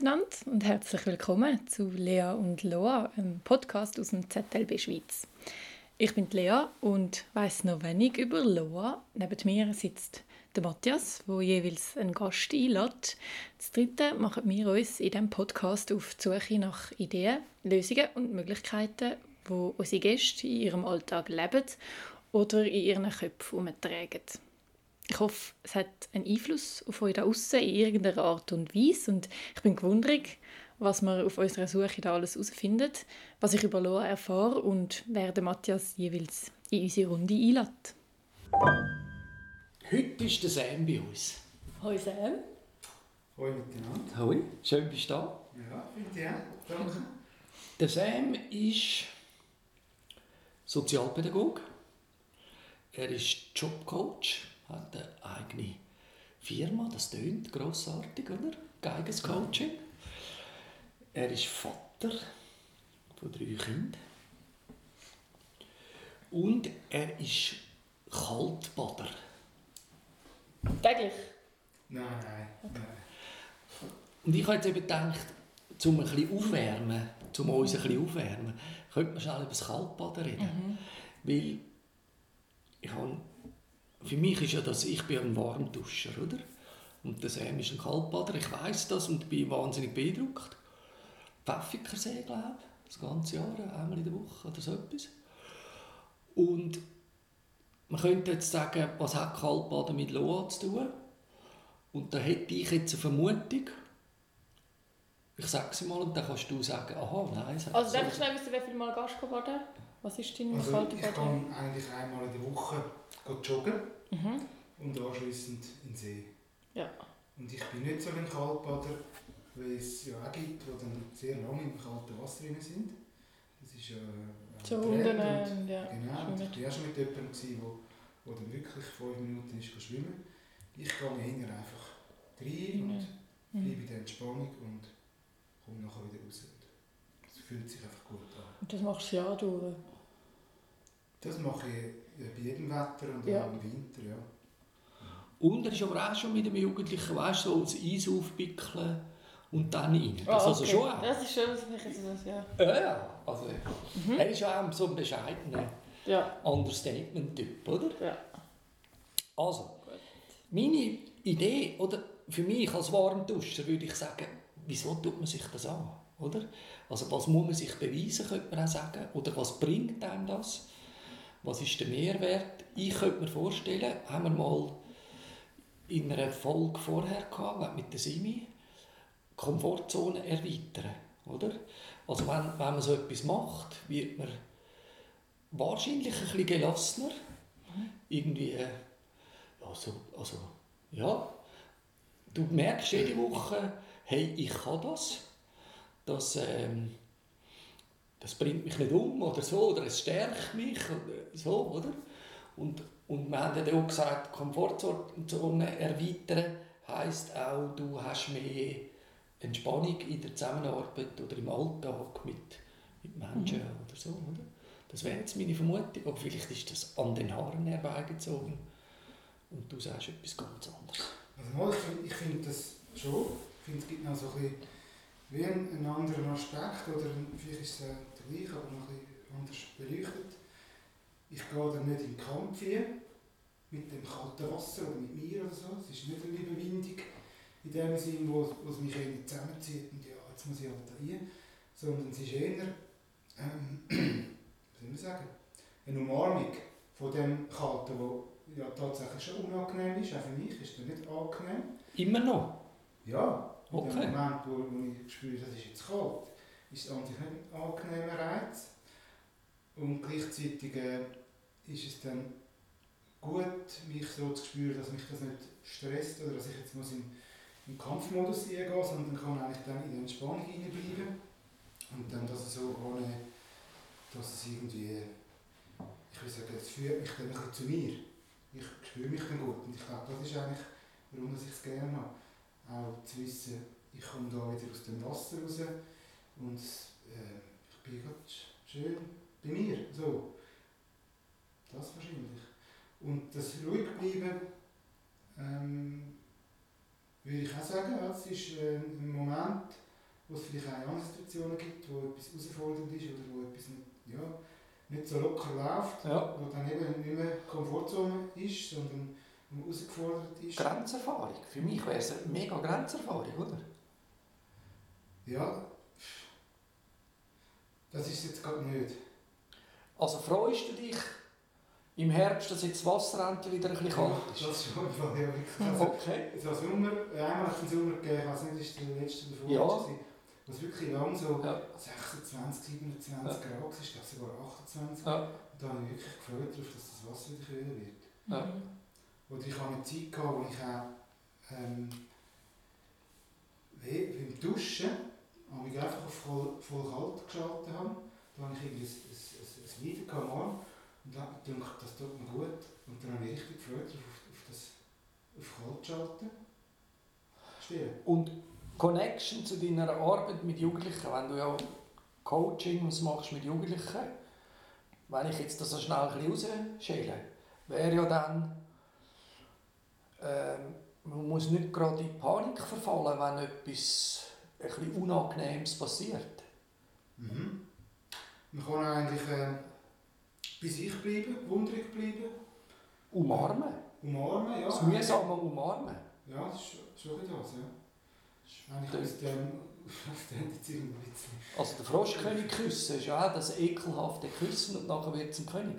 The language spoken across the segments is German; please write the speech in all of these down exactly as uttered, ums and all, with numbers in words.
miteinander und herzlich willkommen zu Lea und Loa, einem Podcast aus dem Z L B Schweiz. Ich bin Lea und weiss noch wenig über Loa. Neben mir sitzt der Matthias, der jeweils einen Gast einlädt. Das Dritte machen wir uns in diesem Podcast auf die Suche nach Ideen, Lösungen und Möglichkeiten, die unsere Gäste in ihrem Alltag leben oder in ihren Köpfen herumtragen. Ich hoffe, es hat einen Einfluss auf euch da aussen in irgendeiner Art und Weise. Und ich bin gewundert, was wir auf unserer Suche da alles herausfinden, was ich über Loa erfahre und wer den Matthias jeweils in unsere Runde einlädt. Heute ist der Sam bei uns. Hoi Sam. Hoi miteinander. Hoi, schön bist du da. Ja, finde ich auch. Danke. Der Sam ist Sozialpädagoge. Er ist Jobcoach, hat eine eigene Firma, das tönt grossartig, oder? Geiges Coaching. Er ist Vater von drei Kindern. Und er ist Kaltbader. Täglich? Nein, nein, nein. Und ich habe jetzt eben gedacht, um ein bisschen aufwärmen, um uns ein bisschen aufwärmen, könnte man schnell über das Kaltbaden reden. Mhm. Weil ich habe, für mich ist ja das, ich bin ein Warmduscher, oder? Und der Sam ist ein Kaltbader, ich weiss das und bin wahnsinnig beeindruckt. Pfäffikersee, glaube ich, das ganze Jahr, einmal in der Woche oder so etwas. Und man könnte jetzt sagen, was hat Kaltbaden mit Loa zu tun? Und da hätte ich jetzt eine Vermutung. Ich sage sie mal und dann kannst du sagen, aha, nein. Also darf ich schnell wissen, wie viel Mal gehst du baden? Was ist dein also, kalter ich Baden? gehe eigentlich einmal in der Woche joggen Mhm. und anschliessend in den See. Ja. Und ich bin nicht so ein Kaltbader, weil es ja auch gibt, die dann sehr lange im kalten Wasser drin sind. Das ist ja äh, So Trend unten, und, ja. genau, und ich war auch schon mit jemandem, der dann wirklich fünf Minuten ist schwimmen. Ich gehe eher einfach rein und Mhm. bleibe in der Entspannung und komme nachher wieder raus. Es fühlt sich einfach gut an. Und das machst du ja durch? Das mache ich bei jedem Wetter und Ja. auch im Winter, ja. Und er ist aber auch schon mit dem Jugendlichen, weißt du, so das Eis aufwickeln und dann rein. Das Ah, also okay. schon auch. Das ist schön, dass ich jetzt das, ja. Ja, ja. Also, mhm. Er ist ja auch so ein bescheidener Ja. Understatement-Typ, oder? Ja. Also, meine Idee, oder für mich als Warmduscher würde ich sagen, wieso tut man sich das an? Oder? Also was muss man sich beweisen, könnte man auch sagen. Oder was bringt einem das? Was ist der Mehrwert? Ich könnte mir vorstellen, haben wir mal in einer Folge vorher gehabt, mit der Simi, Komfortzone erweitern. Oder? Also wenn, wenn man so etwas macht, wird man wahrscheinlich ein bisschen gelassener. Irgendwie, also, also, ja, du merkst jede Woche, hey, ich kann das. Das, ähm, das bringt mich nicht um oder so, oder es stärkt mich oder so, oder? Und, und wir haben ja auch gesagt, Komfortzone erweitern heisst auch, du hast mehr Entspannung in der Zusammenarbeit oder im Alltag mit, mit Menschen mhm. oder so, oder? Das wäre jetzt meine Vermutung, aber vielleicht ist das an den Haaren herbeigezogen und du sagst etwas ganz anderes. Also ich finde ich find das schon. Ich finde, es gibt noch so ein bisschen wie einen anderen Aspekt, oder vielleicht ist es der gleiche, aber noch ein bisschen anders beleuchtet. Ich gehe dann nicht in den Kampf hin, mit dem kalten Wasser oder mit mir oder so. Es ist nicht eine Überwindung in dem Sinn, wo, wo es mich irgendwie zusammenzieht und ja, jetzt muss ich halt da rein. Sondern es ist eher, ähm, wie soll man sagen, eine Umarmung von dem Kalten, das ja tatsächlich schon unangenehm ist. Auch für mich ist das nicht angenehm. Immer noch? Ja. In okay. dem Moment, wo, wo ich spüre, das ist jetzt kalt, ist es an sich nicht ein angenehmer Reiz. Und gleichzeitig äh, ist es dann gut, mich so zu spüren, dass mich das nicht stresst oder dass ich jetzt muss im, im Kampfmodus eingehen muss, sondern kann eigentlich dann in der Entspannung hineinbleiben. Und dann das so ohne, dass es irgendwie, ich will sagen, es führt mich dann ein bisschen zu mir. Ich spüre mich dann gut und ich glaube, das ist eigentlich, warum ich es gerne habe. Auch zu wissen, ich komme da wieder aus dem Wasser raus und äh, ich bin gerade schön bei mir. So. Das wahrscheinlich. Und das ruhig bleiben, ähm, würde ich auch sagen, es ist äh, ein Moment, wo es vielleicht auch andere Situationen gibt, wo etwas herausfordernd ist oder wo etwas nicht, ja, nicht so locker läuft, Ja. wo dann eben nicht mehr Komfortzone ist, sondern wo man herausgefordert ist. Grenzerfahrung. Für mich wäre es eine mega Grenzerfahrung, oder? Ja, das ist es jetzt gerade nicht. Also freust du dich im Herbst, dass jetzt das Wasser endlich wieder ein bisschen kalt ist? Ja, das schon im Fall, ja, wirklich. Also, Okay. so Sommer, einmal hat es einen Sommer gegeben, ich weiß nicht, ist der letzte davor, Ja. gewesen, wo es wirklich lang so Ja. sechsundzwanzig, siebenundzwanzig Ja. Grad war, ich glaube sogar achtundzwanzig. Ja. Und da habe ich mich wirklich gefreut darauf, dass das Wasser wieder kühler wird. Ja. Oder ich habe eine Zeit gehabt, wo ich auch ähm, wie beim Duschen habe ich einfach auf voll, voll kalt geschaltet habe. Da habe ich irgendwie ein, ein, ein, ein Lied am Arm und da habe ich gedacht, das tut mir gut. Und dann habe ich mich richtig gefreut darauf, auf, auf das auf kalt schalten. Stehen. Und Connection zu deiner Arbeit mit Jugendlichen, wenn du ja Coaching machst mit Jugendlichen, wenn ich jetzt das so schnell ein bisschen rausschäle, wäre ja dann, ähm, man muss nicht gerade in Panik verfallen, wenn etwas ein bisschen Unangenehmes passiert. Mhm. Man kann eigentlich äh, bei sich bleiben, wunderig bleiben. Umarmen. Umarmen, ja. Das mühsame Umarmen. Ja, das ist schon, schon das, ja. Eigentlich aus dem, aus dem jetzt irgendwie ein bisschen. Also der Froschkönig küssen ist ja auch das ekelhafte Küssen und nachher wird es ein König.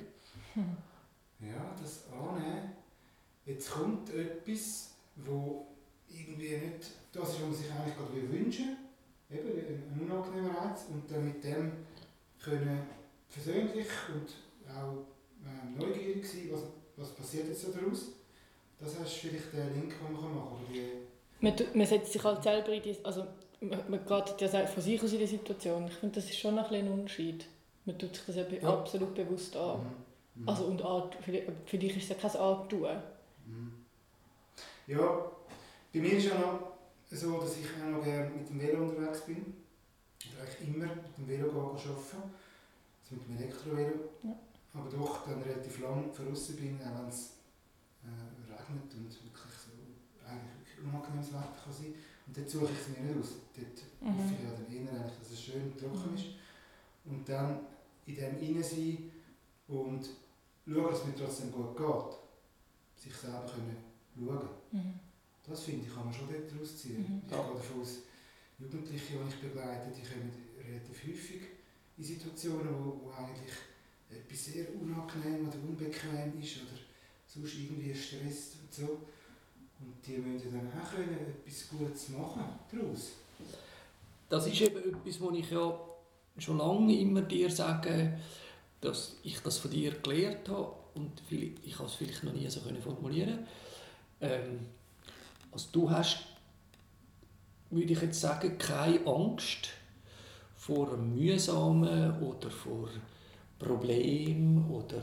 Ja, das annehmen. Jetzt kommt etwas, wo irgendwie nicht das ist, was man sich eigentlich gerade wünschen will. Eben ein unangenehmer Reiz. Und dann mit dem können versöhnlich und auch ähm, neugierig sein, was, was passiert jetzt so daraus. Das ist vielleicht der Link, den man machen kann. Die Man, tu- man setzt sich halt selber in die, also man, man geht ja selbst von sich aus in die Situation. Ich finde, das ist schon ein bisschen ein Unterschied. Man tut sich das ja, be- Ja. absolut bewusst an. Mhm. Mhm. Also und an, für, die- für dich ist es ja kein Antun. Mhm. Ja, bei mir ist es ja noch so, dass ich auch noch gerne mit dem Velo unterwegs bin. Oder eigentlich immer mit dem Velo arbeiten. Also mit dem Elektrovelo. Ja. Aber doch dann relativ lang draußen bin, auch wenn es äh, regnet und wirklich so eigentlich wirklich unangenehmes Wetter kann sein. Und dort suche ich es mir nicht aus. Dort Mhm. hoffe ich ja dann eher, eigentlich, dass es schön und trocken ist. Und dann in dem Innen sein und schauen, dass es mir trotzdem gut geht. Sich selber können schauen. Mhm. Das finde ich, kann man schon dort rausziehen. Mhm. Ich gehe davon aus, Jugendliche, die ich begleite, die kommen relativ häufig in Situationen, wo, wo eigentlich etwas sehr unangenehm oder unbequem ist oder sonst irgendwie stresst und so. Und die müssen dann auch können, etwas Gutes machen daraus. Das ist eben etwas, was ich ja schon lange immer dir sage, dass ich das von dir gelernt habe und ich habe es vielleicht noch nie so formulieren. Ähm, also du hast, würde ich jetzt sagen, keine Angst vor mühsamen oder vor Problemen oder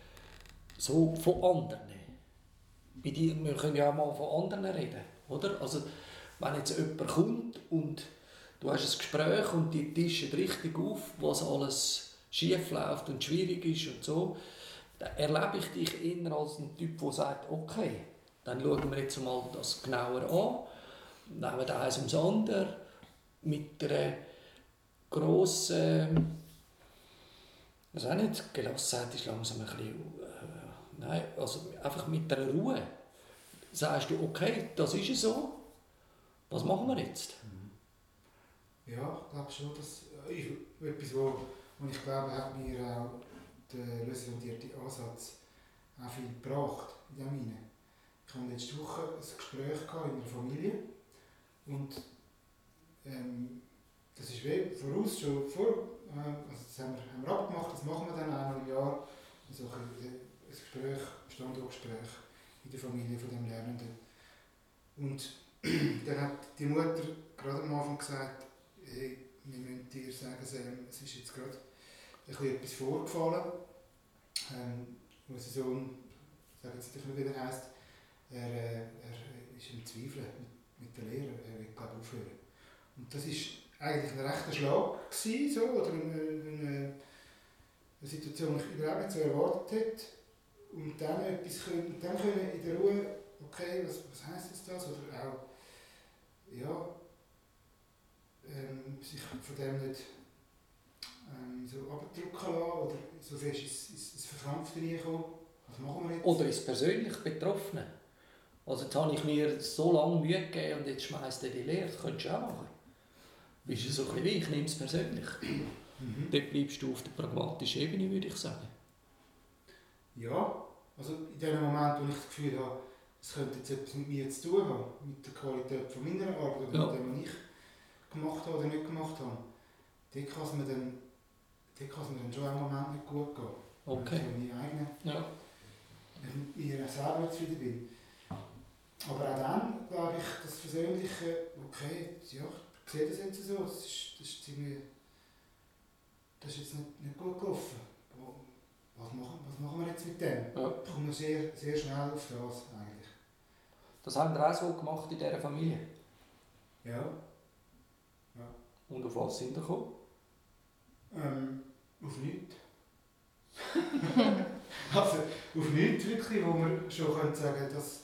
so von anderen. Bei dir, wir können ja auch mal von anderen reden, oder? Also wenn jetzt jemand kommt und du hast ein Gespräch und die tischen richtig auf, was alles schief läuft und schwierig ist und so, dann erlebe ich dich eher als ein Typ, der sagt, okay, dann schauen wir jetzt mal das genauer an, nehmen eins ums andere, mit einer grossen, also auch nicht, Gelassenheit ist langsam ein bisschen, äh, nein, also einfach mit einer Ruhe. Sagst du, okay, das ist es so, was machen wir jetzt? Ja, ich glaube schon, dass ich, etwas, wo, wo ich glaube, hat mir auch der lösungsorientierte Ansatz auch viel gebracht in dem hinein. Ich hatte letzte Woche ein Gespräch in der Familie und ähm, das ist wie voraus schon vor, äh, also das haben wir, haben wir abgemacht, das machen wir dann einmal im Jahr, so ein, ein Gespräch, ein Standortgespräch in der Familie von dem Lernenden. Und dann hat die Mutter gerade am Anfang gesagt, hey, wir müssen dir sagen, Sam, es ist jetzt gerade ein etwas vorgefallen. Ähm, unser Sohn, ich sage jetzt nicht, wie er heisst, er, äh, er ist im Zweifel mit, mit der Lehre, er will glaube ich aufhören. Und das war eigentlich ein rechter Schlag gewesen, so, oder eine, eine, eine Situation, die ich überhaupt nicht so erwartet hätte. Und dann etwas können, dann können in der Ruhe, okay, was, was heisst jetzt das? Oder auch, ja, ähm, sich von dem nicht ähm, so abdrücken lassen oder so fest ins, ins, ins Verkrampfte reinkommen. Was machen wir jetzt? Oder ins persönlich Betroffene. Also jetzt habe ich mir so lange Mühe gegeben und jetzt schmeißt er die Lehre. Das könntest du auch machen. Bist du so ein bisschen wie ich, nimm es persönlich. Mhm. Dort bleibst du auf der pragmatischen Ebene, würde ich sagen. Ja, also in dem Moment, wo ich das Gefühl habe, es könnte jetzt etwas mit mir zu tun haben, mit der Qualität von meiner Arbeit oder ja. mit dem, was ich gemacht habe oder nicht gemacht habe, dort kann es mir dann, dort kann es mir dann schon einen Moment nicht gut gehen. Okay. Wenn ich in meiner eigenen, ja. in ihrer selber zufrieden bin. Aber auch dann glaube ich, das Persönliche, okay, ja, ich sehe das jetzt so, das ist, das ist ziemlich, das ist jetzt nicht, nicht gut gelaufen. Was machen, was machen wir jetzt mit dem? Ja. Ich komme sehr, sehr schnell auf das eigentlich. Das haben wir auch so gemacht in dieser Familie? Ja. ja. Und auf was sind wir gekommen? Ähm, auf nichts. also auf nichts wirklich, wo wir schon können sagen, dass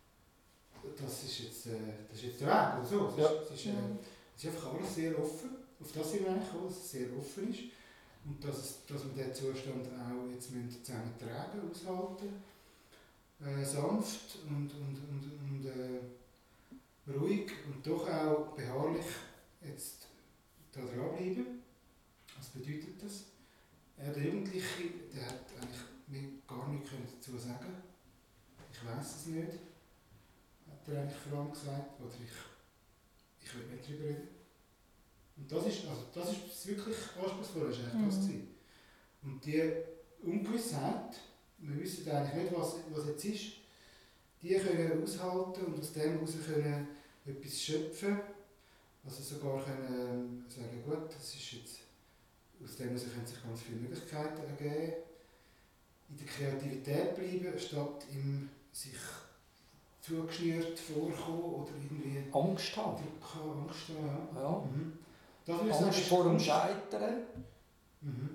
das ist jetzt, äh, das ist jetzt der Weg oder so. Ja. Es ist, äh, es ist einfach alles sehr offen. Auf das sind wir eigentlich gekommen, dass es sehr offen ist. Und dass, es, dass wir diesen Zustand auch jetzt zusammen tragen, aushalten, äh, sanft und, und, und, und äh, ruhig und doch auch beharrlich jetzt da dranbleiben. Was bedeutet das? Äh, der Jugendliche, der hat eigentlich mir gar nichts dazu sagen. Ich weiss es nicht, hat er eigentlich vor allem gesagt, oder ich, ich will nicht darüber reden. Und das ist, also das ist wirklich anspruchsvoll, das war eigentlich das gewesen. Und die Ungewissheit, wir wissen eigentlich nicht, was, was jetzt ist, die können aushalten und aus dem heraus können etwas schöpfen. Also sogar können sagen, gut, das ist jetzt, aus dem heraus können sich ganz viele Möglichkeiten ergeben. In der Kreativität bleiben, statt im sich zugeschnürt vorkommen oder irgendwie Angst haben. Druck, Angst haben. Ja. Ja. Mhm. Das Angst vor dem Scheitern. Mhm.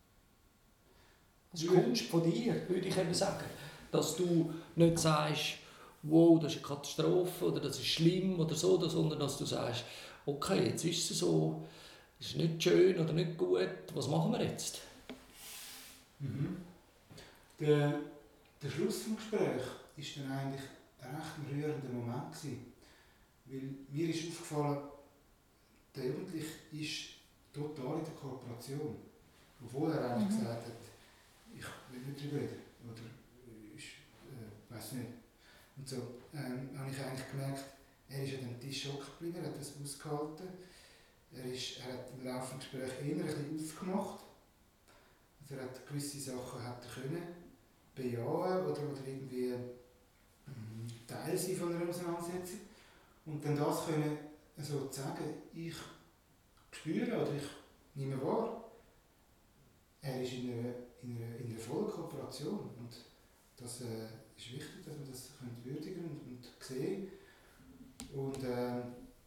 Das ist Kunst von dir, würde ich eben sagen. Dass du nicht sagst, wow, das ist eine Katastrophe oder das ist schlimm oder so, sondern dass du sagst, okay, jetzt ist es so, es ist nicht schön oder nicht gut, was machen wir jetzt? Mhm. Der, der Schluss des Gesprächs war dann eigentlich ein recht rührender Moment gewesen. Weil mir ist aufgefallen, der Jugendliche ist total in der Kooperation. Obwohl er eigentlich mhm. gesagt hat, ich will nicht darüber reden. Oder ich äh, weiß nicht. Und so ähm, habe ich eigentlich gemerkt, er ist an dem Tisch hocken geblieben, er hat das ausgehalten. Er, ist, er hat im Laufe des Gesprächs eher ein bisschen aufgemacht. Also er hat gewisse Sachen hat er können bejahen oder, oder irgendwie ähm, Teil sein von einer Auseinandersetzung. Und dann das können so zu sagen, ich spüre oder ich nehme wahr, er ist in einer, in einer, in einer vollen Kooperation. Und das äh, ist wichtig, dass man das würdigen und, und sehen. Und, äh,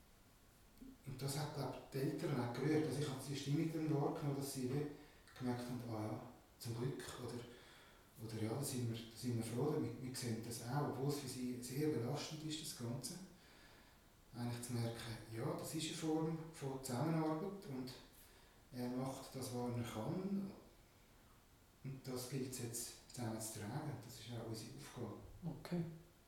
und das hat, glaube ich, die Eltern auch gerührt. Also ich habe die Stimmung dann wahrgenommen, dass sie gemerkt haben, ah ja, zum Glück. Oder, oder ja, da sind wir, da sind wir froh, wir, wir sehen das auch, obwohl es für sie sehr belastend ist, das Ganze. Eigentlich zu merken, ja, das ist eine Form von Zusammenarbeit und er macht das, was er kann. Und das gilt es jetzt zusammen zu tragen. Das ist auch unsere Aufgabe. Okay.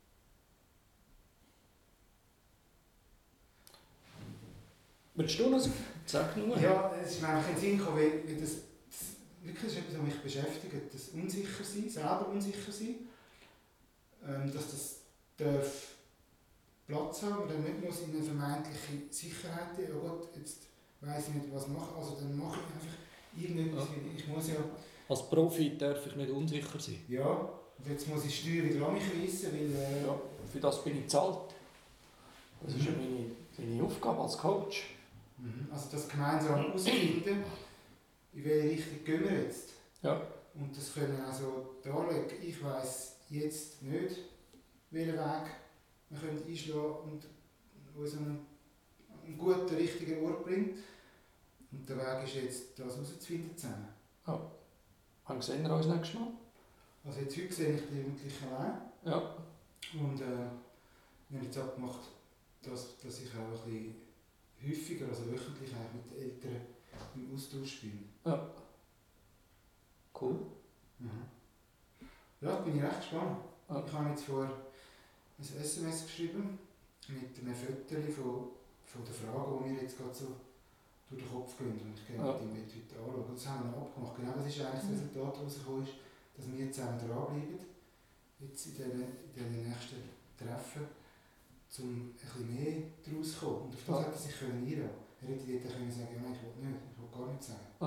Willst du noch sag nur? Ja, es ist mir einfach in den Sinn gekommen, weil, weil das, das wirklich ist etwas, was mich beschäftigt. Das Unsichersein, selber unsicher sein, ähm, dass das darf Platz haben, dann nicht muss in eine vermeintliche Sicherheit, ja gut, jetzt weiss ich nicht, was machen, also dann mache ich einfach irgendetwas, ja. Ich muss ja... Als Profi darf ich nicht unsicher sein. Ja, und jetzt muss ich die Steuer wieder an mich reissen, weil... Äh, ja, für das bin ich bezahlt. Das ist ja meine, meine Aufgabe als Coach. Mhm. Also das gemeinsam herausfinden, in welche Richtung gehen wir jetzt. Ja. Und das können also darlegen, ich weiss jetzt nicht, welchen Weg wir können einschlagen und uns an einen guten, richtigen Ort bringt. Und der Weg ist jetzt, das herauszufinden zusammen. Ja. Wann sehen wir uns nächstes Mal? Also jetzt heute sehe ich die Jugendlichen allein. Ja. Und äh, wir haben jetzt abgemacht, dass, dass ich auch ein bisschen häufiger, also wöchentlich eigentlich mit den Eltern im Austausch bin. Ja. Cool. Mhm. Ja, bin ich recht gespannt. Ja. Ich habe jetzt vor ein S M S geschrieben mit einem Foto von, von der Frage, die mir jetzt gerade so durch den Kopf gehen und ich gerne ja. mit ihm heute anschauen. Das haben wir abgemacht. Genau das ist eigentlich das Resultat, das rausgekommen ist, dass wir zusammen dranbleiben, jetzt in diesen, in diesen nächsten Treffen, um ein bisschen mehr daraus zu kommen. Und auf das ja. hätte er sich einladen können. Er hätte dort können sagen, ja, nein, ich will nicht, ich will gar nicht sagen. Ja.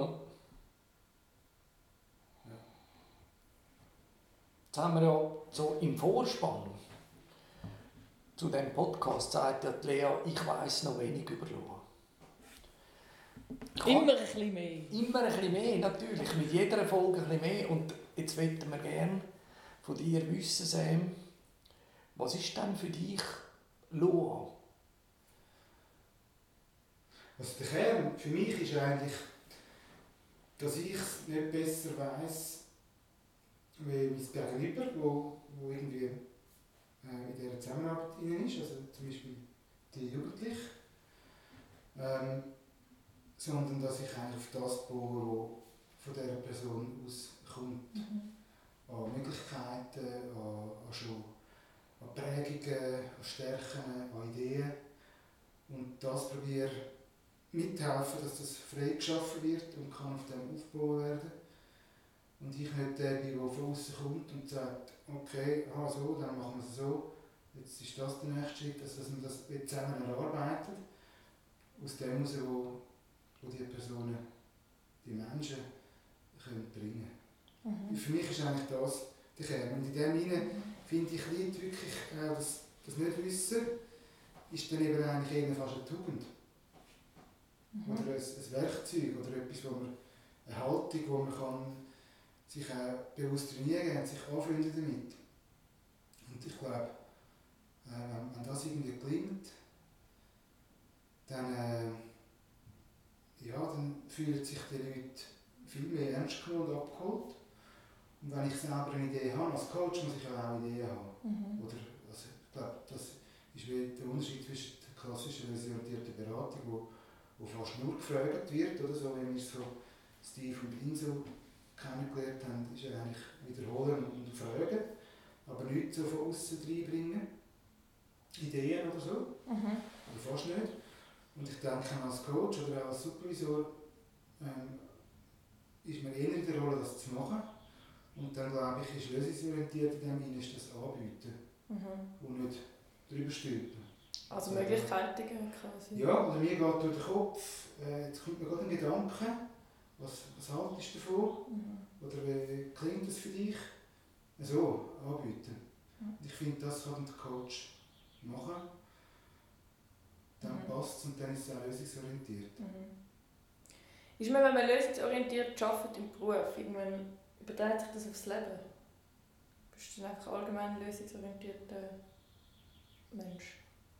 Ja. Jetzt haben wir ja so im Vorspann zu diesem Podcast sagt ja die Lea, ich weiss noch wenig über Loa. Immer ein bisschen mehr. Immer ein bisschen mehr, natürlich. Mit jeder Folge ein bisschen mehr. Und jetzt möchten wir gerne von dir wissen, Sam, was ist denn für dich Loa? Also der Kern für mich ist eigentlich, dass ich es nicht besser weiss, wie mein Gegenüber, wo, wo irgendwie äh, in dieser Zusammenarbeit drin ist, also zum Beispiel die Jugendlichen, ähm, sondern dass ich eigentlich auf das baue, was von dieser Person auskommt. Mhm. An Möglichkeiten, an, an, schon, an Prägungen, an Stärken, an Ideen. Und das probiere mithelfen, dass das frei geschaffen wird und kann auf dem aufgebaut werden. Und ich nicht der bin, der von außen kommt und sagt, okay, aha, so, dann machen wir es so, jetzt ist das der nächste Schritt, also dass man das zusammen erarbeitet, aus dem heraus, wo, wo die Personen, die Menschen, können bringen können. Mhm. Für mich ist eigentlich das der Kern. Und in dem hinein finde ich, liegt wirklich auch das, das Nichtwissen, ist dann eben eigentlich eher fast eine Tugend. Mhm. Oder ein, ein Werkzeug oder etwas, wo man, eine Haltung, wo man kann sich auch bewusst trainieren kann und sich anfreunden damit. Und ich glaube, äh, wenn, wenn das irgendwie gelingt, dann, äh, ja, dann fühlen sich die Leute viel mehr ernst genommen und abgeholt. Und wenn ich selber eine Idee habe, als Coach muss ich auch eine Idee haben. Mhm. Oder, also, ich glaube, das ist wie der Unterschied zwischen der klassischen lösungsorientierten Beratung, wo, wo fast nur gefragt wird, oder so, wie wir so Steve und Inso kennengelernt haben, ist ja eigentlich wiederholen und fragen, aber nichts so von außen reinbringen, Ideen oder so, Mhm. oder fast nicht. Und ich denke, als Coach oder auch als Supervisor ähm, ist man eher in der Rolle, das zu machen. Und dann glaube ich, ist lösungsorientiert in dem Sinne, ist das Anbieten Mhm. und nicht drüber stülpen. Also Möglichkeiten quasi. Ja, oder mir geht durch den Kopf, äh, jetzt kommt mir gerade ein Gedanke, was, was haltest du davon? Mhm. Oder wie klingt das für dich? So, anbieten. Mhm. Ich finde, das kann der Coach machen. Dann Mhm. passt es und dann ist es auch lösungsorientiert. Mhm. Ist man, wenn man lösungsorientiert arbeitet im Beruf, irgendwann überträgt sich das aufs Leben? Bist du dann einfach allgemein lösungsorientierter Mensch?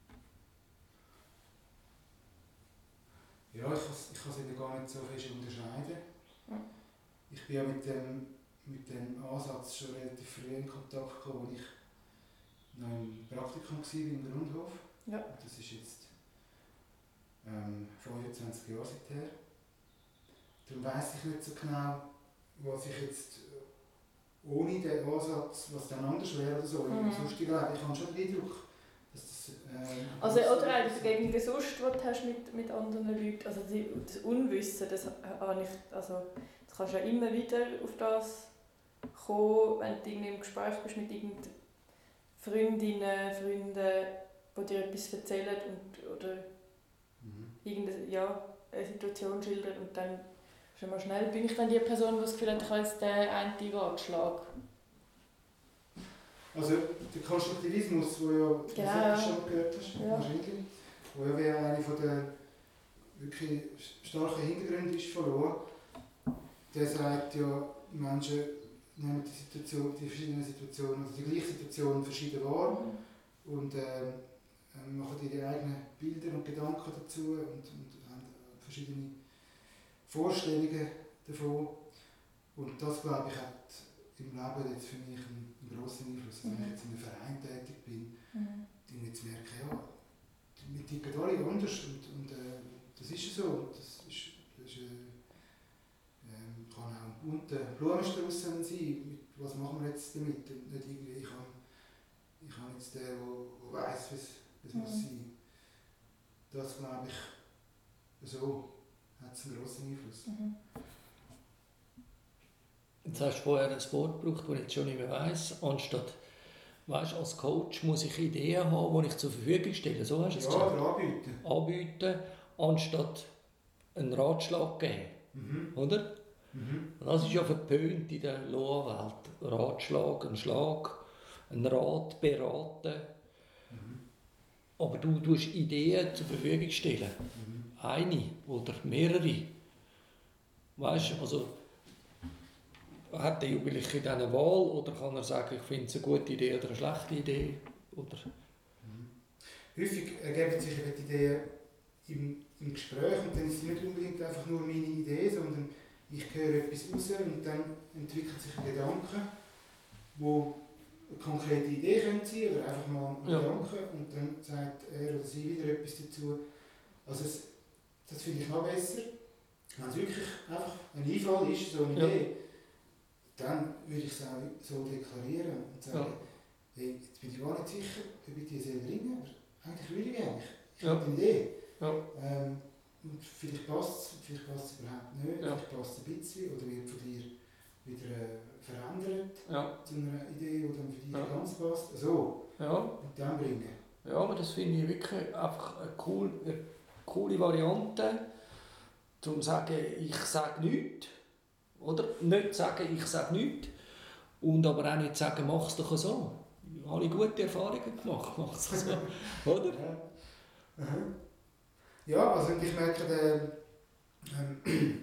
Ja, ich kann es ich kann's eben gar nicht so fest unterscheiden. Mhm. Ich bin ja mit dem, mit dem Ansatz schon relativ früh in Kontakt gekommen, als ich noch im Praktikum war im Grundhof. Ja. Das ist jetzt ähm, fünfundzwanzig Jahre seither. Darum weiss ich nicht so genau, was ich jetzt ohne den Ansatz, was dann anders wäre oder so. Mhm. Sonst, ich glaube, ich habe schon den Eindruck, dass das... Ähm, Also, oder auch die Begegnungen sonst, die du hast mit, mit anderen Leuten, also die, das Unwissen, das habe ich, also du kannst ja immer wieder auf das kommen, wenn du irgendwie im Gespräch bist mit irgendeinen Freundinnen, Freunden, die dir etwas erzählen und, oder Mhm. irgendeine, ja, eine Situation schildern und dann schon mal schnell bin ich dann die Person, die das Gefühl hat, ich habe jetzt den einen Ratschlag. Also der Konstruktivismus, den ja du Genau. schon gehört hast, Ja. wahrscheinlich, wo ja wie eine von der wirklich starken Hintergründe ist von Loa, der sagt ja, Menschen nehmen die, Situation, die verschiedenen Situationen, also die gleiche Situation verschieden wahr und äh, machen ihre eigenen Bilder und Gedanken dazu und, und haben verschiedene Vorstellungen davon. Und das, glaube ich, hat im Leben jetzt für mich einen, einen grossen Einfluss. Wenn Mhm. ich jetzt in einem Verein tätig bin, Mhm. dann jetzt merke, ja, die wir ticken alle anders und, und äh, das ist so. Das ist, das ist, äh, äh, kann auch ein bunter Blumenstrauß sein. Mit, was machen wir jetzt damit? Und nicht irgendwie, ich habe ich hab jetzt den, der weiss, was es mhm. muss sein. Das glaube ich, so hat es einen grossen Einfluss. Mhm. Jetzt hast du vorher ein Wort gebraucht, das ich jetzt schon nicht mehr weiss. Anstatt, weißt, als Coach muss ich Ideen haben, die ich zur Verfügung stelle. So hast du es ja, gesagt. oder anbieten. Anbieten, anstatt einen Ratschlag geben. Mhm. Oder? Mhm. Das ist ja verpönt in der Loa-Welt. Ratschlag, ein Schlag, ein Rat, beraten. Mhm. Aber du tust Ideen zur Verfügung stellen. Mhm. Eine oder mehrere. Weißt du, also hat der Jugendliche dann eine Wahl oder kann er sagen, ich finde es eine gute Idee oder eine schlechte Idee? Oder? Mhm. Häufig ergeben sich die Ideen im, im Gespräch und dann ist es nicht unbedingt einfach nur meine Idee, sondern ich höre etwas raus und dann entwickelt sich ein Gedanke, wo eine konkrete Idee könnte sein oder einfach mal ein ja. Gedanke und dann sagt er oder sie wieder etwas dazu. Also es, das finde ich noch besser. Wenn es wirklich einfach ein Einfall ist, so eine ja. Idee, dann würde ich es auch so deklarieren und sagen, ja. hey, jetzt bin ich gar nicht sicher, ob ich die selber bringe, aber eigentlich will ich eigentlich. Ich ja. habe eine Idee. Ja. Ähm, und vielleicht passt es, vielleicht passt es überhaupt nicht, ja. vielleicht passt es ein bisschen oder wird von dir wieder äh, verändert ja. zu einer Idee, die dann für dich ja. ganz passt. So, ja. und dann bringen. Ja, aber das finde ich wirklich einfach eine, cool, eine coole Variante, um zu sagen, ich sage nichts. Oder? Nicht sagen, ich sage nichts. Und aber auch nicht sagen, mach es doch so. Ich habe gute Erfahrungen gemacht, mach es so. Oder? Ja. ja, also ich merke, der, ähm,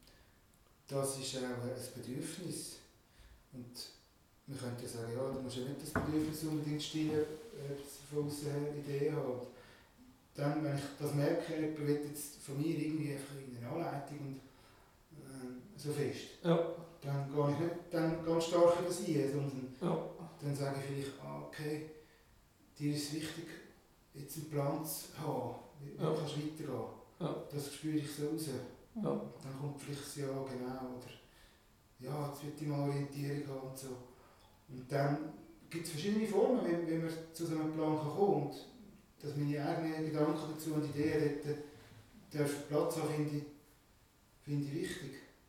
das ist auch ein Bedürfnis. Und man könnte sagen, ja, du musst ja nicht das Bedürfnis unbedingt stillen, äh, von außen her Ideen haben. Dann, wenn ich das merke, jemand will jetzt von mir irgendwie einfach eine Anleitung und äh, so fest, ja. dann gehe ich nicht dann ganz stark in das ein, sondern ja. dann sage ich vielleicht, ah, okay, dir ist es wichtig, jetzt einen Plan zu haben, wie ja. kannst du weitergehen. Ja. Das spüre ich so raus. Ja. Dann kommt vielleicht das Ja, genau, oder ja, jetzt will ich mal Orientierung haben und so. Und dann gibt es verschiedene Formen, wie, wie man zu so einem Plan kann kommen kann. Dass meine eigenen Gedanken dazu und Ideen dort dürfen Platz haben, finde ich, finde ich wichtig.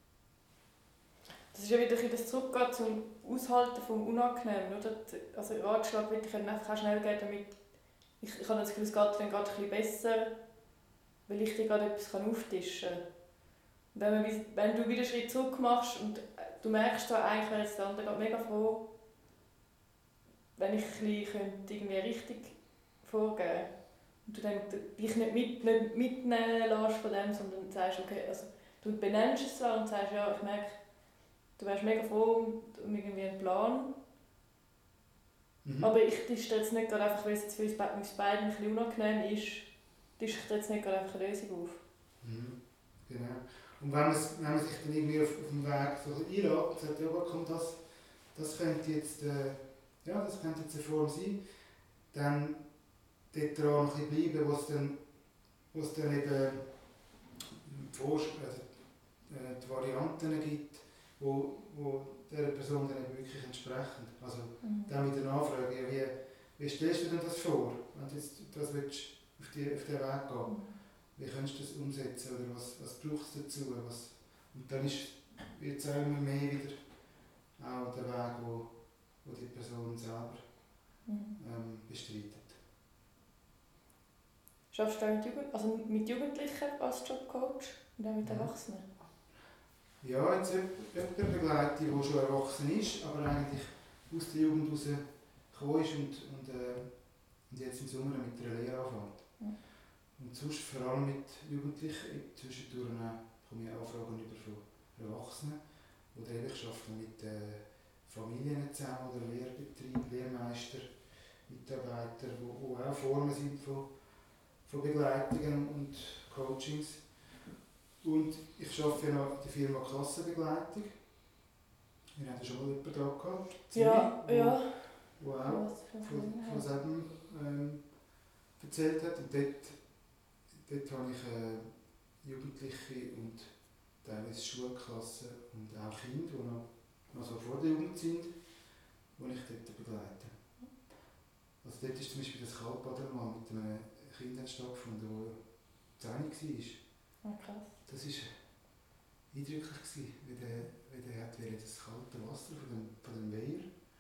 Das ist ja wieder das Zurückgehen zum Aushalten vom Unangenehmen, oder? Also Ratschlag würde ich einfach auch schnell geben, damit ich, ich habe das Gefühl, es geht dann gerade ein bisschen besser, weil ich dir gerade etwas auftischen kann. Wenn, man, wenn du wieder einen Schritt zurück machst und du merkst, da, eigentlich wäre jetzt der andere gerade mega froh, wenn ich ein bisschen irgendwie richtig vorgeben und du dann dich nicht, mit, nicht mitnehmen lässt von dem, sondern sagst, okay, also du benennst es zwar und sagst, ja, ich merke, du wärst mega froh um irgendwie einen Plan, mhm. aber ich tische jetzt nicht gerade einfach, weil es jetzt für uns beiden ein bisschen unangenehm ist, tische ich jetzt nicht gerade einfach eine Lösung auf. Mhm. Genau. Und wenn man, wenn man sich dann irgendwie auf, auf dem Weg so einlädt und sagt, ja, komm, das, das könnte jetzt, äh, ja, das könnte jetzt eine Form sein, dann dort dran noch ein bisschen bleiben, wo es dann, wo es dann eben also, äh, die Varianten gibt, wo, wo dieser Person dann eben wirklich entsprechen. Also mhm. dann wieder nachfragen, ja, wie, wie stellst du denn das vor, wenn du jetzt das willst, auf, die, auf den Weg gehen mhm. Wie kannst du das umsetzen oder was, was brauchst du dazu? Was, und dann wird es auch immer mehr wieder auch der Weg, wo, wo die Person selber mhm. ähm, bestreitet. Schaffst du auch mit, Jugend- also mit Jugendlichen als Jobcoach und auch mit Erwachsenen? Ja, jetzt jemand begleite, der schon erwachsen ist, aber eigentlich aus der Jugend heraus gekommen ist und, und, äh, und jetzt im Sommer mit der Lehre anfängt. Mhm. Und sonst vor allem mit Jugendlichen, zwischendurch komme ich Anfragen über von Erwachsenen, oder ich arbeite mit äh, Familien zusammen oder Lehrbetrieb, Lehrmeister, Mitarbeiter, die auch Formen sind von, von Begleitungen und Coachings. Und ich arbeite noch in der Firma Klassenbegleitung. Wir hatten schon mal jemanden da gehabt. Ja, wo, ja. Wo auch von, von diesem ähm, erzählt hat. Und dort, dort habe ich äh, Jugendliche und teilweise Schulklassen und auch Kinder, die noch, noch so vor der Jugend sind, die ich dort begleite. Also dort ist zum Beispiel das Kaltbaden mal mit einem Kind stattgefunden, das zehn war. Oh, krass. Das war eindrücklich, wie der, wie der hat das kalte Wasser von dem, von dem Weiher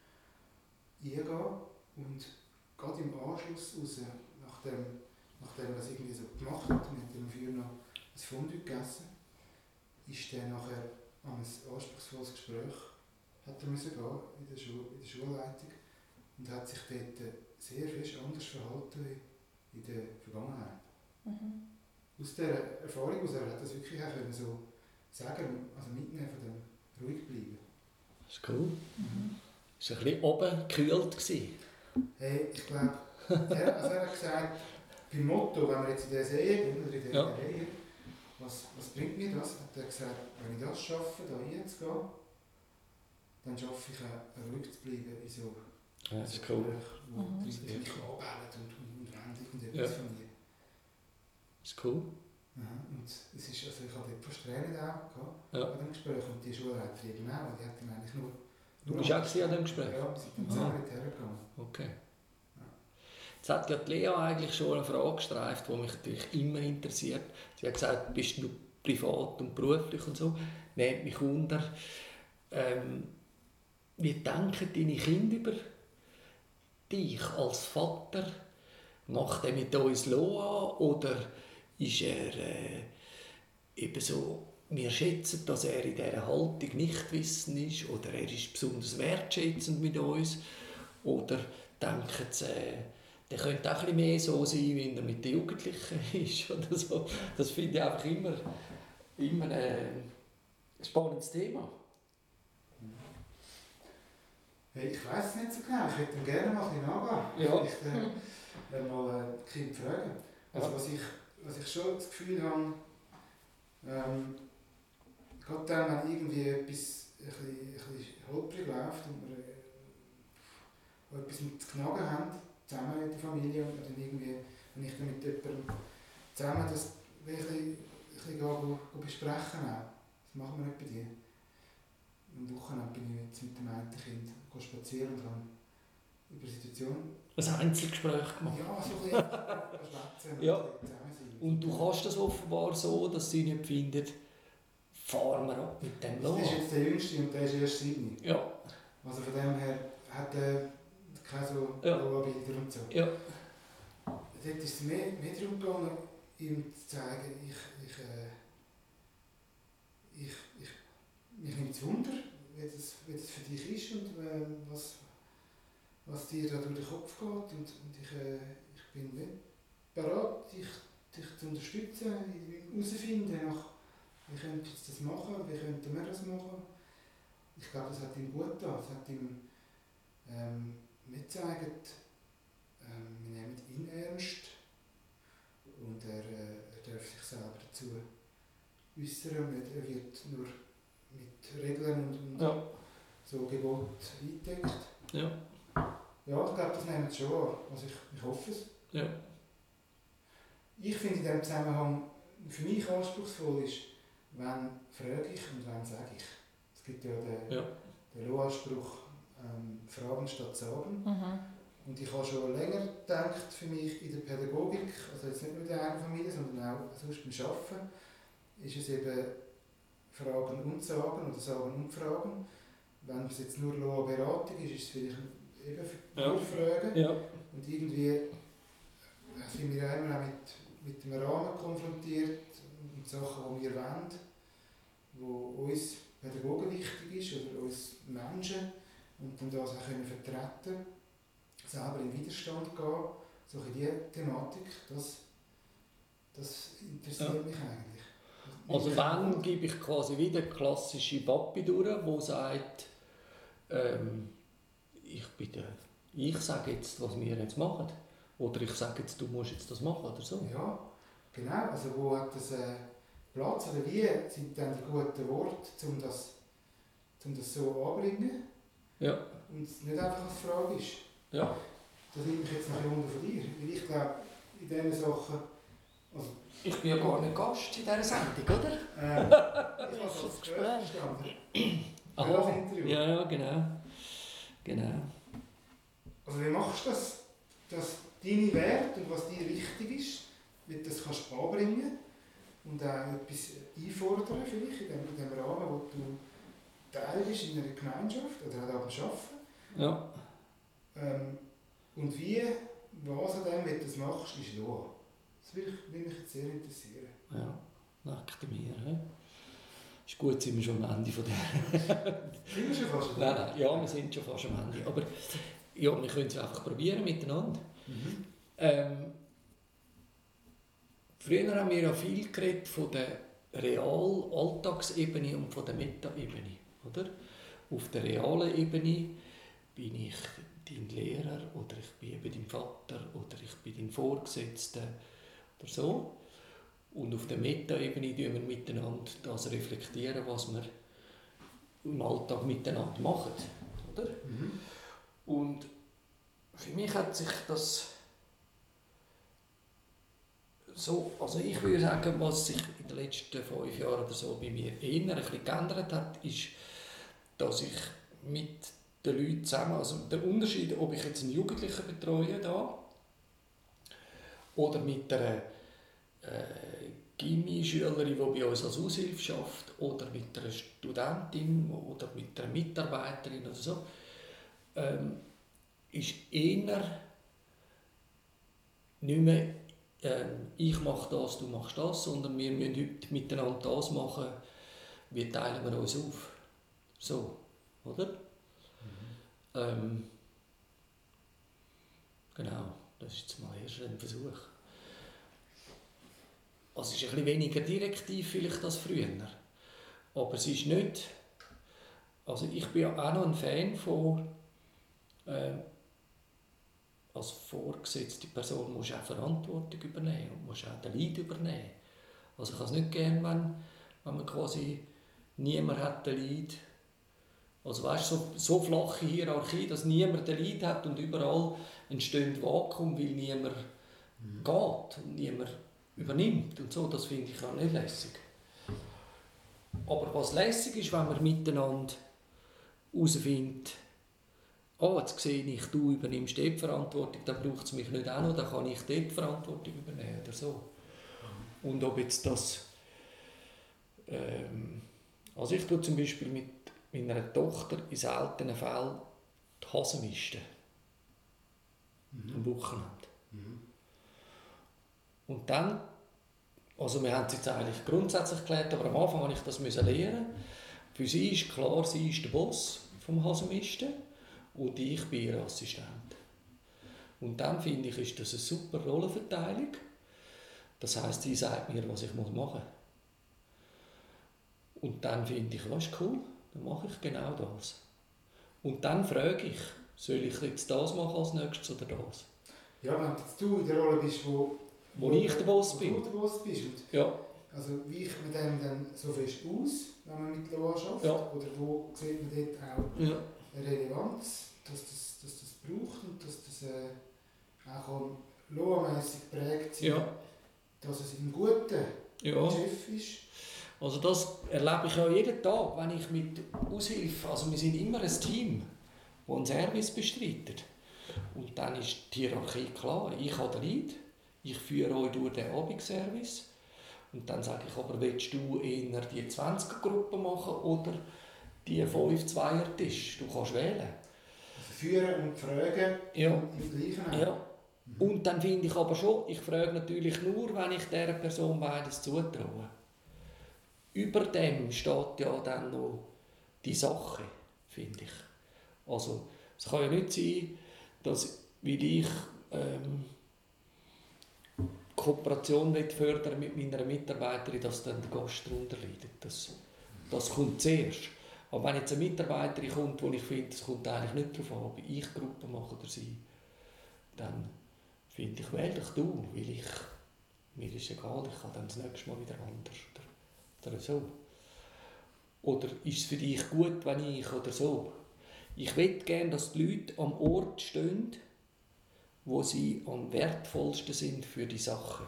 eingehen und gerade im Anschluss raus, nachdem, nachdem er das irgendwie so gemacht hat, wir haben früher noch ein Fondue gegessen, ist er nachher an ein anspruchsvolles Gespräch hat er müssen gehen in der, Schul in der Schulleitung und hat sich dort sehr fest anders verhalten wie in der Vergangenheit. Mhm. Aus dieser Erfahrung heraus, er hat das wirklich auch können so sagen, also mitnehmen von dem ruhig bleiben. Das ist cool. Mhm. Das war ein bisschen oben gekühlt. Hey, ich glaube, er, also er hat gesagt, beim Motto, wenn wir jetzt in der See gehen, oder in der ja. Reihe, was, was bringt mir das? Hat er gesagt, wenn ich das schaffe, da hinzugehen, dann schaffe ich auch, ruhig zu bleiben in so ja, das ist cool. Wo mhm. die Leute mich anbellen und, und, und wollen irgendetwas ja. von mir. Das ist cool. Ja, und es ist, also ich hatte dort fast Tränen auch ja. an dem Gespräch und die Schulleiterin auch, die hat dann eigentlich nur... Du bist auch an dem Gespräch? Ja, sie sind dann zusammen hergegangen. Okay. Ja. Jetzt hat ja die Lea eigentlich schon eine Frage gestreift, die mich natürlich immer interessiert. Sie hat gesagt, bist du privat und beruflich und so. Nimmt mich unter. Ähm, wie denken deine Kinder über dich als Vater? Macht er mit uns Loa oder ist er äh, eben so, wir schätzen, dass er in dieser Haltung nicht wissen ist oder er ist besonders wertschätzend mit uns oder denken sie, äh, der könnte auch ein bisschen mehr so sein, wie er mit den Jugendlichen ist oder so. Das finde ich einfach immer, immer äh, ein spannendes Thema. Hey, ich weiss es nicht so genau, ich hätte gerne mal ein bisschen nachgehen. Ja. Ich äh, mal ein äh, Kind fragen. Also, was, ich, was ich schon das Gefühl habe, ähm, gerade dann, wenn irgendwie etwas ein bisschen, ein bisschen holprig läuft und wir äh, etwas mit zu knagen haben, zusammen in der Familie, und dann irgendwie, wenn ich dann mit jemandem zusammen das ein bisschen, ein bisschen go, go, go besprechen auch. Das machen wir nicht bei dir. Am Wochenende bin ich jetzt mit dem einen Kind spazieren und habe über die Situation... Ein Einzelgespräch gemacht? Ja, so ein bisschen schwätzen ja. und zusammen sein. Und du kannst das offenbar so, dass sie nicht finden, fahren wir ab mit dem los. Das ist jetzt der Jüngste und der ist erst sieben. Ja. Also von dem her hat er keine so ja. Bilder und so. Ja. Dort ist es mehr, mehr darum gegangen, ihm zu zeigen, ich... ich äh, ich, ich mich nimmt es Wunder, wie das, wie das für dich ist und äh, was, was dir da durch den Kopf geht. Und, und ich, äh, ich bin bereit, dich, dich zu unterstützen, herauszufinden, wie könnte ich das machen, wie könnten wir das machen. Ich glaube, das hat ihm gut getan. Das hat ihm ähm, mitgezeigt, ähm, wir nehmen ihn ernst und er, äh, er darf sich selber dazu äußern. Er wird nur mit Regeln und, und ja. so Gebot eingedeckt. Ja. Ja, ich glaube, das nehmen sie schon wahr. Also ich, ich hoffe es. Ja. Ich finde in diesem Zusammenhang für mich anspruchsvoll ist, wenn frage ich und wenn sage ich. Es gibt ja den, ja. den Loa-Spruch, ähm, fragen statt sagen. Mhm. Und ich habe schon länger gedacht, für mich in der Pädagogik, also jetzt nicht nur in der eigenen Familie, sondern auch sonst beim Arbeiten, ist es eben Fragen und Sagen oder Sagen und Fragen. Wenn es jetzt nur Loa-Beratung ist, ist es vielleicht eben ja. nur Fragen. Ja. Und irgendwie sind wir immer auch mit, mit dem Rahmen konfrontiert und Sachen, die wir wollen, die uns Pädagogen wichtig ist oder uns Menschen und dann das auch können vertreten, selber in Widerstand gehen, so in diese Thematik, das, das interessiert ja. mich eigentlich. Also wann gebe ich quasi wieder klassische Papi durch, der sagt, ähm, ich, bitte, ich sage jetzt, was wir jetzt machen. Oder ich sage jetzt, du musst jetzt das machen oder so. Ja, genau. Also wo hat das äh, Platz oder wie sind dann die guten Worte, um das, um das so anzubringen? Ja. Und es nicht einfach als Frage ist. Ja. Das nimmt mich jetzt noch ein Wunder von dir. Weil ich glaube, in diesen Sachen. Also, ich bin ja gar nicht Gast in dieser Sendung, oder? Äh, ich habe das Gespräch verstanden. Aha, ja, ja, genau. genau. Also wie machst du das, dass deine Werte und was dir wichtig ist, wie du das kannst anbringen und auch etwas einfordern vielleicht in dem, in dem Rahmen, wo du Teil bist in einer Gemeinschaft oder auch beim Arbeiten. Ja. Ähm, und wie, was an dem, wie du das machst, ist Loa. Das würde mich jetzt sehr interessieren. Ja, nackte mir. He? Ist gut, sind wir schon am Ende von der. Sind wir schon fast am Ende? Nein, nein, ja, wir sind schon fast am Ende. Aber ja, wir können es einfach probieren miteinander. Mhm. Ähm, früher haben wir ja viel geredet von der Real-Alltagsebene und von der Meta-Ebene. Oder? Auf der realen Ebene bin ich dein Lehrer oder ich bin eben dein Vater oder ich bin dein Vorgesetzter oder so. Und auf der Meta-Ebene reflektieren wir miteinander das reflektieren, was wir im Alltag miteinander machen. Oder? Mhm. Und für mich hat sich das so, also ich würde sagen, was sich in den letzten fünf Jahren oder so bei mir eher ein bisschen geändert hat, ist, dass ich mit den Leuten zusammen, also der Unterschied, ob ich jetzt einen Jugendlichen betreue da oder mit einer äh, Gimmi-Schülerin, die bei uns als Aushilfe schafft, oder mit einer Studentin oder mit einer Mitarbeiterin oder so, ähm, ist eher nicht mehr ähm, ich mache das, du machst das, sondern wir müssen heute miteinander das machen, wie teilen wir uns auf. So, oder? Mhm. Ähm, genau, das ist jetzt mal erst ein Versuch. Also es ist ein bisschen weniger direktiv vielleicht als früher, aber es ist nicht, also ich bin ja auch noch ein Fan von äh, als vorgesetzte Person musst du auch Verantwortung übernehmen und musst auch den Leid übernehmen. Also ich habe es nicht gerne, wenn, wenn man quasi niemand hat den Leid. Also weißt, so, so flache Hierarchie, dass niemand den Leid hat und überall entsteht Vakuum, weil niemand mhm. geht und niemand übernimmt und so, das finde ich auch nicht lässig. Aber was lässig ist, wenn man miteinander herausfindet, oh, jetzt sehe ich, du übernimmst dort die Verantwortung, dann braucht es mich nicht auch noch, dann kann ich dort die Verantwortung übernehmen oder so. Und ob jetzt das... Ähm, also ich tue zum Beispiel mit meiner Tochter in seltenen Fällen die Hosen misten. Mhm. Am Wochenende. Mhm. Und dann, also wir haben es jetzt eigentlich grundsätzlich geklärt, aber am Anfang musste ich das müssen lernen. Für sie ist klar, sie ist der Boss vom Hosenmisten und ich bin ihr Assistent. Und dann finde ich, ist das eine super Rollenverteilung. Das heisst, sie sagt mir, was ich machen muss. Und dann finde ich, das ist cool, dann mache ich genau das. Und dann frage ich, soll ich jetzt das machen als nächstes oder das? Ja, wenn du in der Rolle bist, wo, wo, wo ich der Boss wo bin. du der Boss bist. Und ja. Also weicht man dem dann so fest aus, wenn man mit Loa arbeitet? Ja. Oder wo sieht man dort auch ja. eine Relevanz, dass das, dass das braucht und dass das äh, auch Loa-mässig prägt sein, ja. dass es im Guten ja. Chef ist? Also das erlebe ich ja jeden Tag, wenn ich mit Aushilfe, also wir sind immer ein Team, das einen Service bestreitet. Und dann ist die Hierarchie klar. Ich habe den Lead, ich führe euch durch den Abendservice. Und dann sage ich, aber willst du eher die zwanziger-Gruppe machen oder die fünf-Zweier-Tisch? Du kannst wählen. Also führen und fragen ja. im gleichen ja. Und dann finde ich aber schon, ich frage natürlich nur, wenn ich dieser Person beides zutraue. Über dem steht ja dann noch die Sache, finde ich. Also es kann ja nicht sein, dass, weil ich ähm, Kooperation fördern mit meiner Mitarbeiterin, dass dann der Gast darunter leidet. Das, das kommt zuerst. Aber wenn jetzt eine Mitarbeiterin kommt, wo ich finde, es kommt eigentlich nicht darauf an, ob ich Gruppe mache oder sie, dann finde ich, wähle dich du, weil ich, mir ist egal, ich kann dann das nächste Mal wieder anders oder, oder so. Oder ist es für dich gut, wenn ich oder so? Ich möchte gerne, dass die Leute am Ort stehen, wo sie am wertvollsten sind für die Sache.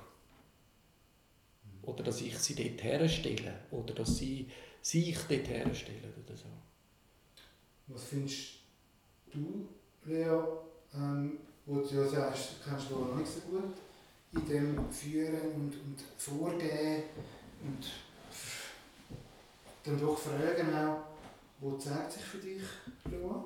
Oder dass ich sie dort herstelle. Oder dass sie sich dort herstellen. Oder so. Was findest du, Lea, ähm, wo du ja sagst, kennst du noch nicht so gut, in dem Führen und, und Vorgehen und dann doch fragen auch, wo zeigt sich für dich, Lea?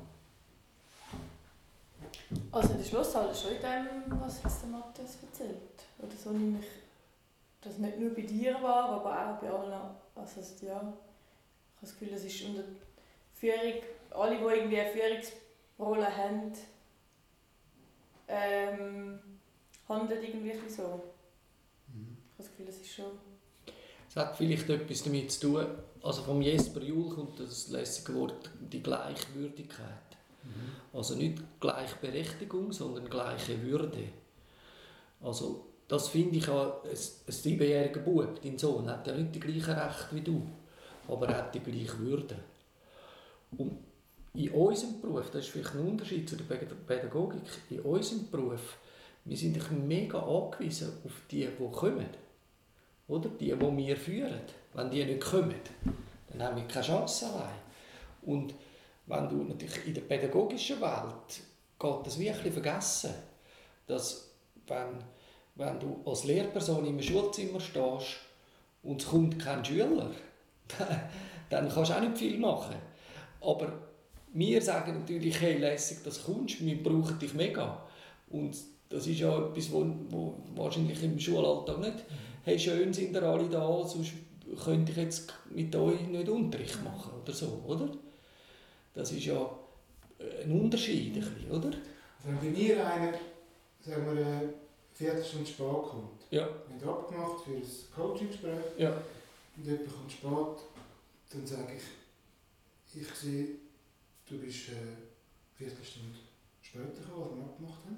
Also der Schlusssaal ist schon in dem, was jetzt der Matthias erzählt. Oder so nehme ich das nicht nur bei dir wahr, aber auch bei allen. Also ja, ich habe das Gefühl, es ist unter Führung, alle, die irgendwie eine Führungsrolle haben, ähm, handeln irgendwie so. Mhm. Ich habe das Gefühl, es ist schon... Es hat vielleicht etwas damit zu tun, also vom Jesper Juhl kommt das lässige Wort, die Gleichwürdigkeit. Mhm. Also nicht Gleichberechtigung, sondern gleiche Würde. Also das finde ich auch, ein, ein siebenjähriger Bub, dein Sohn, hat ja nicht die gleichen Rechte wie du, aber er hat die gleiche Würde. Und in unserem Beruf, das ist vielleicht ein Unterschied zu der Pädagogik, in unserem Beruf, wir sind mega angewiesen auf die, die kommen. Oder? Die, die wir führen. Wenn die nicht kommen, dann haben wir keine Chance allein. Und wenn du natürlich in der pädagogischen Welt geht das wirklich vergessen, dass wenn, wenn du als Lehrperson im Schulzimmer stehst und es kommt kein Schüler, dann kannst du auch nicht viel machen. Aber wir sagen natürlich, hey, lässig, dass du kommst, wir brauchen dich mega. Und das ist ja etwas, was wahrscheinlich im Schulalltag nicht, hey, schön sind ihr alle da, sonst könnte ich jetzt mit euch nicht Unterricht machen oder so, oder? Das ist ja ein Unterschied, oder? Also wenn bei mir einer, sagen wir, eine Viertelstunde spät kommt, ja. wir haben abgemacht für ein Coaching-Gespräch, ja. und jemand kommt spät, dann sage ich, ich sehe, du bist eine Viertelstunde später gekommen, als wir abgemacht haben.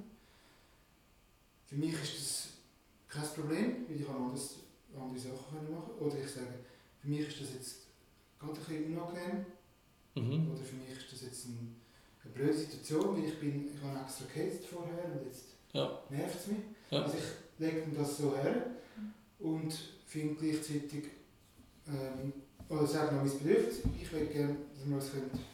Für mich ist das kein Problem, weil ich andere, andere Sachen machen kann. Oder ich sage, für mich ist das jetzt gerade ein bisschen unangenehm. Mhm. Oder für mich ist das jetzt ein, eine blöde Situation, weil ich bin, ich habe extra gehetzt vorher und jetzt ja. nervt es mich. Ja. Also ich lege das so her und finde gleichzeitig, ähm, oder sage noch mein Bedürfnis, ich will gerne, dass wir uns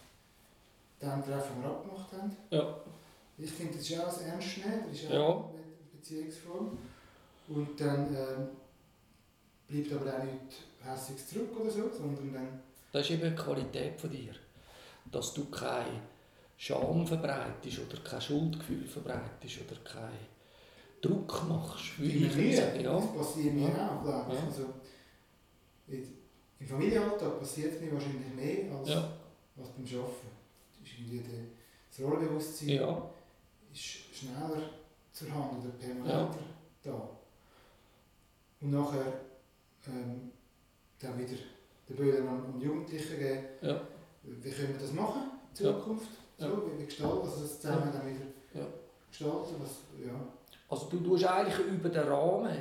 dann treffen, die wir abgemacht haben. Ja. Ich finde, das ist auch ein Ernst nehmen, das ist auch ja. eine Beziehungsform. Und dann ähm, bleibt aber auch nicht Hässiges zurück oder so, sondern dann... Das ist eben die Qualität von dir. Dass du keine Scham verbreitest oder kein Schuldgefühl verbreitest oder keinen Druck machst. Würde ich sagen, ja. Das passiert mir ja. auch, glaube ich. Ja. Also, im Familienalltag passiert es mir wahrscheinlich mehr als, ja. als beim Arbeiten. Ist irgendwie das Rollenbewusstsein ja. ist schneller zur Hand oder permanenter ja. da. Und nachher ähm, dann wieder den Böden an, an Jugendliche geben. Ja. Wie können wir das machen in Zukunft? Ja. So, wie, wie gestalten, also das zusammen ja. dann wieder ja. gestalten? Was, ja. Also du tust eigentlich über den Rahmen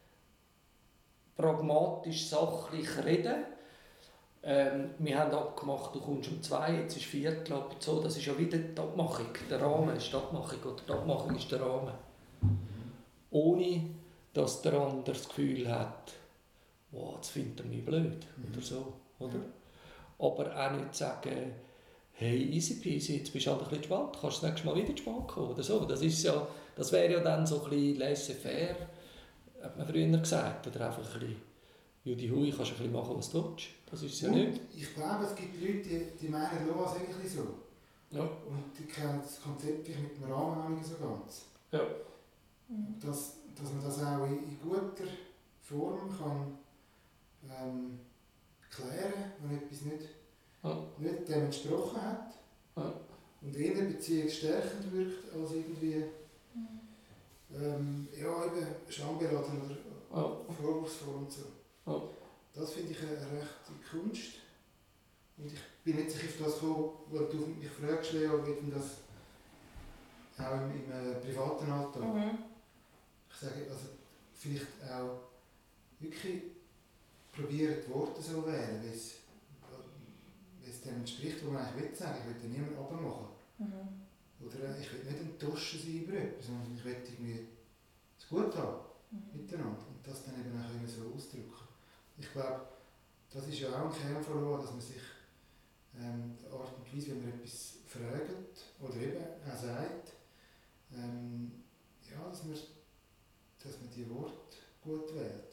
pragmatisch, sachlich reden. Ähm, wir haben abgemacht, du kommst um zwei, jetzt ist Viertel, aber so, das ist ja wieder die Abmachung. Der Rahmen ist die Abmachung oder die Abmachung ist der Rahmen. Ohne, dass der andere das Gefühl hat, wow, jetzt findet er mich blöd mhm. oder so. Oder? Aber auch nicht sagen, hey, easy peasy, jetzt bist du halt ein bisschen spät, kannst du das nächste Mal wieder spät kommen oder so. Das, ist ja, das wäre ja dann so ein bisschen laissez-faire, hat man früher gesagt. Oder einfach ein bisschen, Judy Hui, kannst du ein bisschen machen, was du willst. Das ist es ja nicht. Ich glaube, es gibt Leute, die, die meinen, Loa ist eigentlich so. Ja. Und die kennen das Konzept mit dem Rahmen auch nicht so ganz. Ja. Dass, dass man das auch in, in guter Form kann ähm, klären, wenn etwas nicht, ja. nicht dem entsprochen hat ja. und eher beziehungsstärkend wirkt als irgendwie ähm, ja, eben schambeladen oder ja. vorwurfsvoll und so. Ja. Das finde ich eine rechte Kunst. Und ich bin nicht sicher auf das gekommen, weil du mich fragst, Leo, wie denn das auch im, im äh, privaten Alltag. Mhm. Ich sage, also vielleicht auch wirklich probieren, die Worte so wählen, wie es dem entspricht, was man eigentlich will sagen. Ich will ja niemanden abmachen. Mhm. Oder äh, ich will nicht enttäuscht sein über etwas, sondern ich will irgendwie es gut haben mhm. miteinander und das dann eben auch immer so ausdrücken. Ich glaube, das ist ja auch ein Kern von Loa, dass man sich ähm, die Art und Weise, wenn man etwas fragt oder eben auch sagt, ähm, ja, dass man, dass man die Worte gut wählt.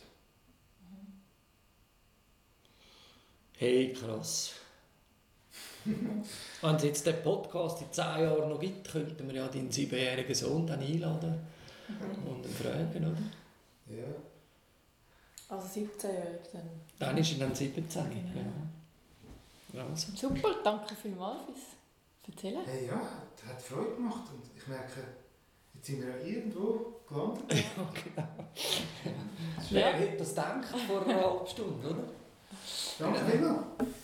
Hey, krass. Wenn es jetzt den Podcast in zehn Jahren noch gibt, könnten wir ja deinen siebenjährigen Sohn dann einladen mhm. und ihn fragen, oder? Ja. Also siebzehnjährig dann. Dann ist er dann siebzehn. Genau. Ja. Also. Super, danke vielmals fürs Erzählen. Hey, ja, das hat Freude gemacht und ich merke, jetzt sind wir ja irgendwo gelandet. Ja, genau. Wer hätte das gedacht vor einer halben Stunde, oder? Danke vielmals.